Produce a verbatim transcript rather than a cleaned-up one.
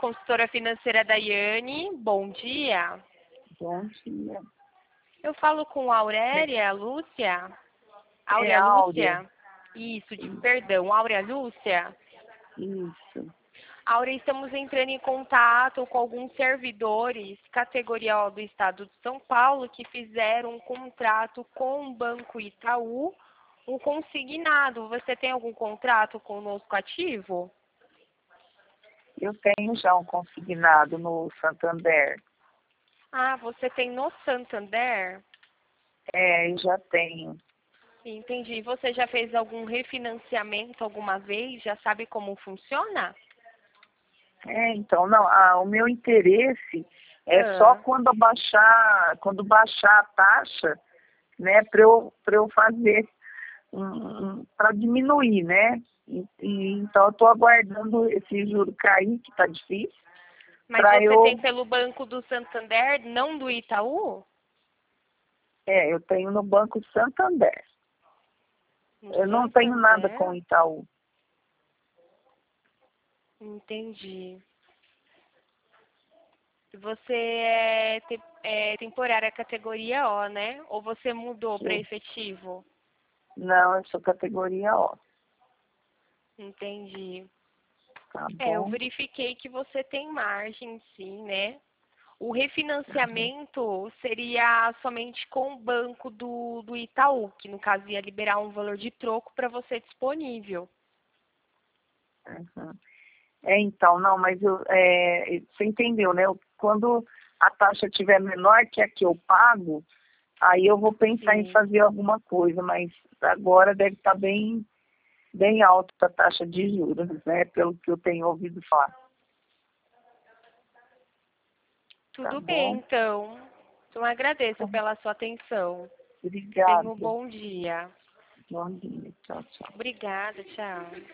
consultora financeira Daiane. Bom dia. Bom dia. Eu falo com a Aurélia Lúcia? É Áurea Áurea. Lúcia? Isso, de, perdão, Áurea Lúcia? Isso. Áurea, estamos entrando em contato com alguns servidores, categoria O do Estado de São Paulo, que fizeram um contrato com o Banco Itaú, um consignado. Você tem algum contrato conosco ativo? Eu tenho já um consignado no Santander. Ah, você tem no Santander? É, eu já tenho. Entendi. Você já fez algum refinanciamento alguma vez? Já sabe como funciona? É, então, não, ah, o meu interesse é só Ah, quando baixar, quando baixar a taxa, né, para eu, para eu fazer, um, um, para diminuir, né? E, e, então, eu estou aguardando esse juro cair, que está difícil, mas para você tem eu, pelo Banco do Santander, não do Itaú? é, eu tenho no Banco Santander. No Eu não tenho nada com o Santander? Itaú. Entendi. Você é, te- é temporária categoria O, né? Ou você mudou para Eu- efetivo? Não, eu sou categoria O, Entendi. tá É, eu bom? verifiquei que você tem margem, sim, né? O Uhum. refinanciamento seria somente com o banco do, do Itaú, que no caso ia liberar um valor de troco para você disponível. Uhum. É, então, não, mas eu, é, você entendeu, né? Eu- Quando a taxa estiver menor que a que eu pago, aí eu vou pensar em Sim. fazer alguma coisa, mas agora deve estar bem, bem alta a taxa de juros, né? Pelo que eu tenho ouvido falar. Tá Tudo bem, bom? então. Então agradeço Então, pela sua atenção. Tenha um obrigada. bom dia. Bom dia. Tchau, tchau. Obrigada, tchau.